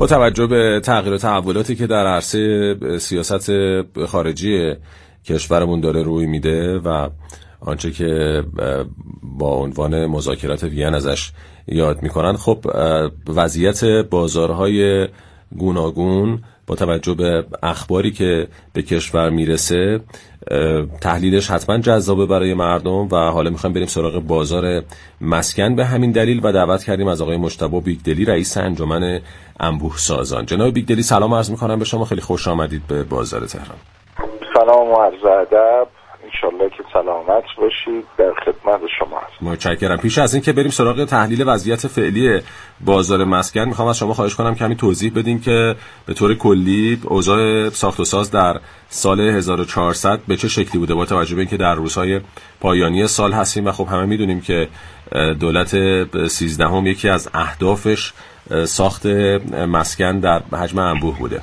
با توجه به تغییر و تحولاتی که در عرصه سیاست خارجی کشورمون داره روی میده و آنچه که با عنوان مذاکرات وین ازش یاد میکنن، خب وضعیت بازارهای گوناگون با توجه به اخباری که به کشور میرسه تحلیلش حتما جذابه برای مردم و حالا میخوایم بریم سراغ بازار مسکن. به همین دلیل و دعوت کردیم از آقای مجتبی بیگدلی، رئیس انجمن انبوه سازان. جناب بیگدلی سلام عرض میکنم به شما، خیلی خوش آمدید به بازار تهران. سلام و عرض ادب، انشالله که سلامت باشید، در خدمت شما هستم. متشکرم. پیش از این که بریم سراغ تحلیل وضعیت فعلی بازار مسکن، میخوام از شما خواهش کنم کمی توضیح بدین که به طور کلی اوضاع ساخت و ساز در سال 1400 به چه شکلی بوده، با توجه به اینکه در روزهای پایانی سال هستیم و خب همه میدونیم که دولت 13 یکی از اهدافش ساخت مسکن در حجم انبوه بوده.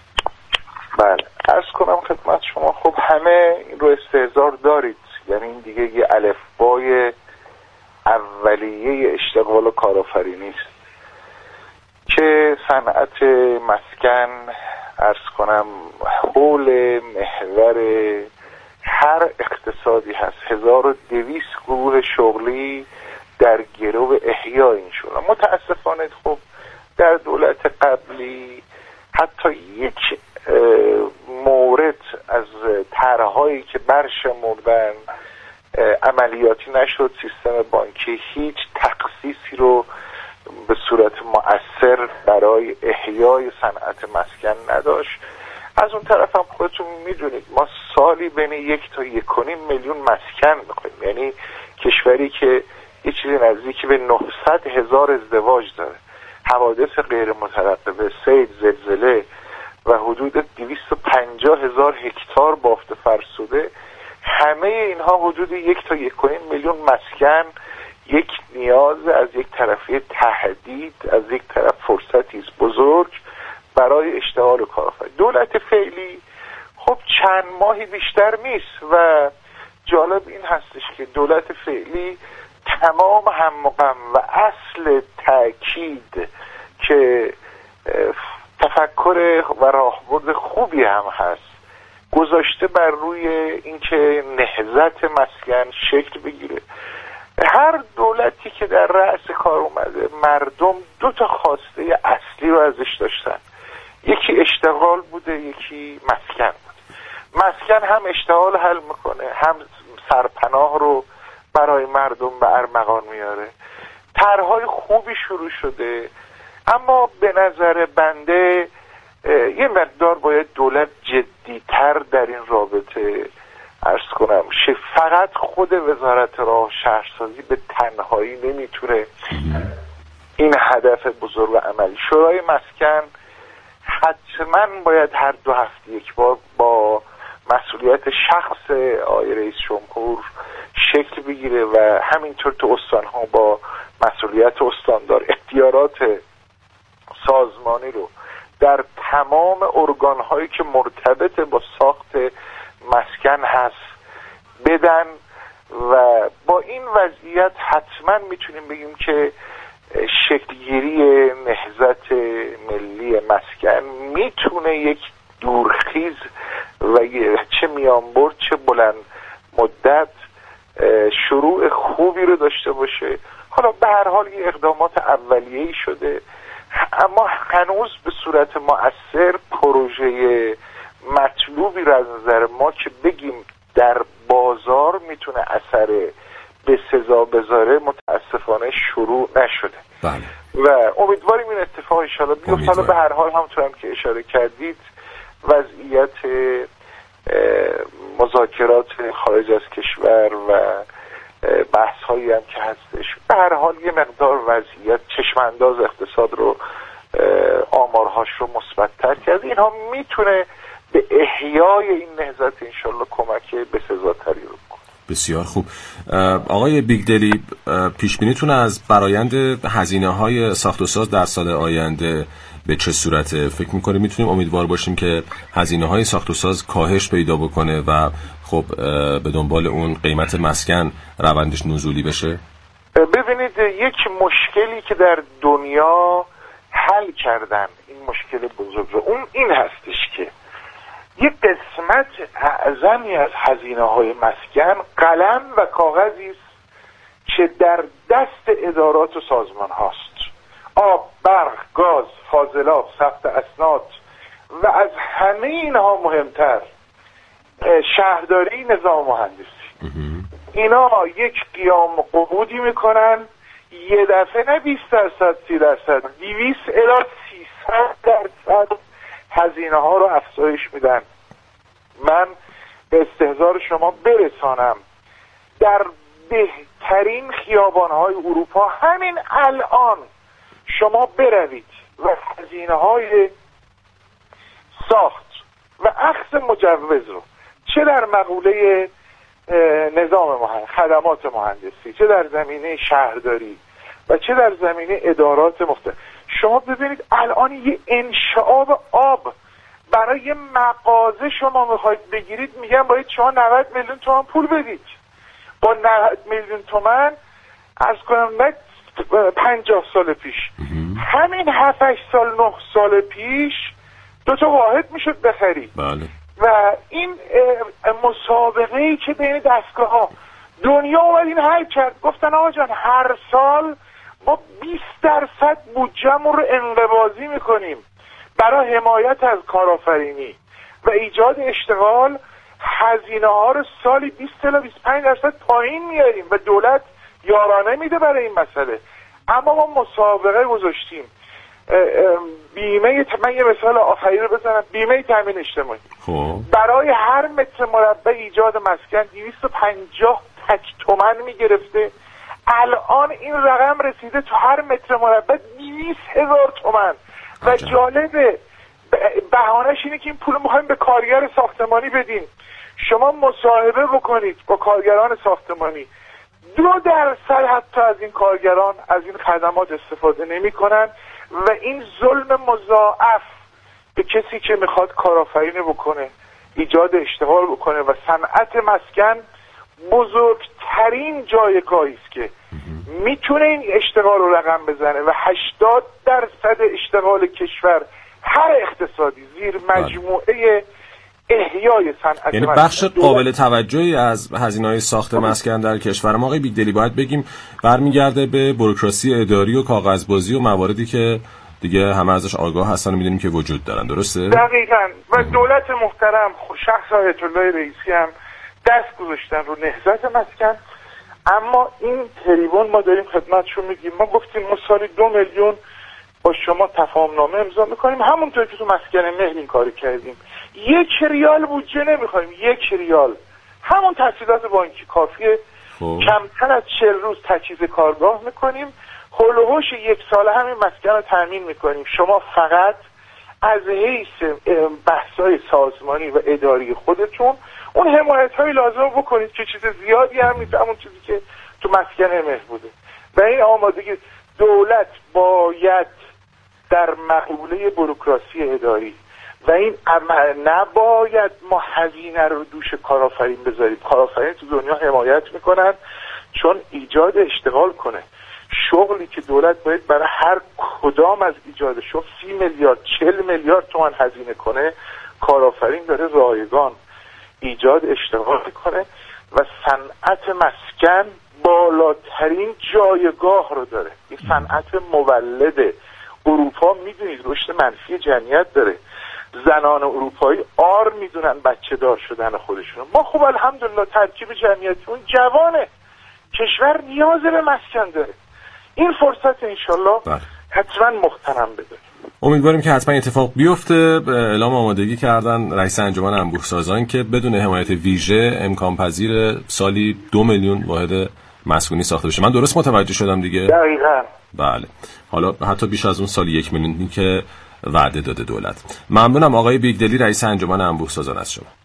بله، عرض کنم خدمت شما، خب همه این رو استحضار دارید، یعنی این دیگه یه الفبای اولیه اشتغال و کارآفرینی است که صنعت مسکن عرض کنم حول محور هر اقتصادی هست. 1200 گروه شغلی در گرو احیا این شغل. متاسفانه خب در دولت قبلی حتی یک مورد از طرح‌هایی که برشمردن عملیاتی نشد. سیستم بانکی هیچ تخصیصی رو به صورت مؤثر برای احیای صنعت مسکن نداشت. از اون طرف هم خودتون میدونید ما سالی بین 1 تا 1.5 میلیون مسکن میخوایم، یعنی کشوری که یه چیزی نزدیکی به 900,000 ازدواج داره، حوادث غیر مترقبه، سیل، زلزله و حدود 250,000 هکتار بافت فرسوده، همه اینها حدود 1 تا 1.5 میلیون مسکن یک نیاز از یک طرف تهدید، از یک طرف فرصتی بزرگ برای اشتغال و کارآفرینی. دولت فعلی خب چند ماهی بیشتر نیست و جالب این هستش که دولت فعلی تمام هم و غم و اصل تأکید که تفکر و راهبرد خوبی هم هست گذاشته بر روی اینکه نهضت مسکن شکل بگیره. هر دولتی که در رأس کار اومده مردم 2 تا خواسته اصلی رو ازش داشتن، یکی اشتغال بوده، یکی مسکن بوده. مسکن هم اشتغال حل میکنه، هم سرپناه رو برای مردم به ارمغان میاره. طرح‌های خوبی شروع شده، اما به نظر بنده یه مقدار باید دولت جدی‌تر در این رابطه عرض کنم. فقط خود وزارت راه شهرسازی به تنهایی نمیتونه این هدف بزرگ و عملی. شورای مسکن حتما باید هر 2 هفته یک بار با مسئولیت شخص آقای رئیس جمهور شکل بگیره و همینطور تو استان‌ها با مسئولیت استاندار اختیارات سازمانی رو در تمام ارگان‌هایی که مرتبط با ساخت مسکن هست بدن و با این وضعیت حتما میتونیم بگیم که شکلگیری نهضت ملی مسکن میتونه یک دورخیز و چه میانبرد چه بلند مدت شروع خوبی رو داشته باشه. حالا به هر حال یه اقدامات اولیه‌ای شده، اما هنوز به صورت مؤثر پروژه مطلوبی را از نظر ما که بگیم در بازار میتونه اثر به سزا بذاره متاسفانه شروع نشده. بله. و امیدواریم این اتفاق ان شاءالله بیفته. حالا به هر حال همونطور هم که اشاره کردید وضعیت مذاکرات خارج از کشور و بحث هایی هم که هستش به هر حال یه مقدار وضعیت چشمانداز اقتصاد رو آمارهاش رو مثبت‌تر کرد. اینها میتونه به احیای این نهضت انشالله کمک بسزاتری رو کنه. بسیار خوب. آقای بیگدلی، پیش بینیتون از برآیند هزینه‌های ساخت و ساز در سال آینده به چه صورته؟ فکر می‌کنید میتونیم امیدوار باشیم که هزینه‌های ساخت و ساز کاهش پیدا بکنه و خب به دنبال اون قیمت مسکن روندش نزولی بشه؟ ببینید، یک مشکلی که در دنیا حل کردن، این مشکل بزرگ رو، اون این هستش که یک قسمت اعظمی از هزینه‌های مسکن قلم و کاغذی است که در دست ادارات و سازمان هاست. آب، برق، گاز، فاضلاب، ثبت اسناد و از همه اینها مهمتر شهرداری، نظام مهندسی. اینا یک قیام قعودی میکنن یه دفعه، نه 20%، 30%، 200 الی 300% هزینه ها رو افزایش میدن. من به استحضار شما برسانم در بهترین خیابان‌های اروپا همین الان شما بروید و هزینه‌های ساخت و اخذ مجوز رو چه در مقوله نظام خدمات مهندسی، چه در زمینه شهرداری و چه در زمینه ادارات مختلف، شما ببینید الان یه انشعاب آب برای مغازه شما میخواید بگیرید، میگن باید شما 90 میلیون تومان پول بدید. با 90 میلیون تومان عرض کنم نه 50 سال پیش، همین 7-8 سال 9 سال پیش 2 واحد میشد بخرید. بله. و این مسابقه‌ای که بین دستگاه‌ها دنیا اومد این حل کرد، گفتن آقا جان هر سال ما 20% بودجه‌مون رو انقباضی میکنیم برای حمایت از کارآفرینی و ایجاد اشتغال، هزینه ها رو سالی 20 تا 25% پایین میاریم و دولت یارانه میده برای این مسئله. اما ما مسابقه گذاشتیم بیمه، من یه مثال آخری رو بزنم، بیمه تامین اجتماعی برای هر متر مربع ایجاد مسکن 250 تک تومن میگرفته، الان این رقم رسیده تو هر متر مربع 200,000 تومن. و جالبه بهانه‌اش اینه که این پول میخوایم به کارگر ساختمانی بدیم. شما مصاحبه بکنید با کارگران ساختمانی، 2% حتی از این کارگران از این خدمات استفاده نمی‌کنن و این ظلم مضاعف به کسی که میخواد کارآفرینی بکنه، ایجاد اشتغال بکنه و صنعت مسکن بزرگترین جایگاهی است که میتونه این اشتغال رو رقم بزنه و 80% اشتغال کشور هر اقتصادی زیر مجموعه احیای صنعت، یعنی بخش قابل توجهی از هزینه‌های ساخت مسکن در کشور ما آقای بیگدلی باید بگیم برمیگرده به بوروکراسی اداری و کاغذبازی و مواردی که دیگه همه ازش آگاه هستن و میدونیم که وجود دارن. درسته؟ دقیقاً. و دولت محترم شخص آیت الله رئیسی هم دست گذاشتن رو نهضت مسکن. اما این تریبون ما داریم خدمتشون میگیم، ما گفتیم ما سالی 2 میلیون با شما تفاهم نامه امضا میکنیم، همونطور که تو مسکن مهر این کاری کردیم، 1 ریال بودجه نمیخوایم، 1 ریال همون تسهیلات بانکی کافیه. کمتر از 40 روز تجهیز کارگاه میکنیم، حول و حوش 1 سال همین مسکن رو تامین میکنیم. شما فقط از حیث بحث‌های سازمانی و اداری خودتون اون حمایت‌های لازم بکنید که چیز زیادی هم نیست، همون چیزی که تو مسکن مهر بوده. و این آمادگی دولت باید در مقوله بوروکراسی اداری و این نباید ما هزینه رو دوش کارآفرین بذاریم. کارآفرین تو دنیا حمایت میکنن چون ایجاد اشتغال کنه. شغلی که دولت باید برای هر کدام از ایجاد شغل 30 میلیارد 40 میلیارد تومان هزینه کنه، کارآفرین داره رایگان ایجاد اشتغال کنه و صنعت مسکن بالاترین جایگاه رو داره. این صنعت مولد اروپا میدونید رشد منفی جمعیت داره، زنان اروپایی آر میدونن بچه دار شدن خودشون. ما خب الحمدلله ترکیب جمعیتمون جوانه، کشور نیاز به مسکن داره. این فرصت انشالله حتما مغتنم بده. امیدواریم که حتما اتفاق بیفته. اعلام آمادگی کردن رئیس انجمن انبوهسازان که بدون حمایت ویژه امکان پذیر سالی 2 میلیون واحد مسکونی ساخته بشه. من درست متوجه شدم دیگه؟ دقیقاً. بله. حالا حتی بیش از اون سالی 1 میلیونی که وعده داده دولت. ممنونم آقای بیگدلی رئیس انجمن انبوهسازان از شما.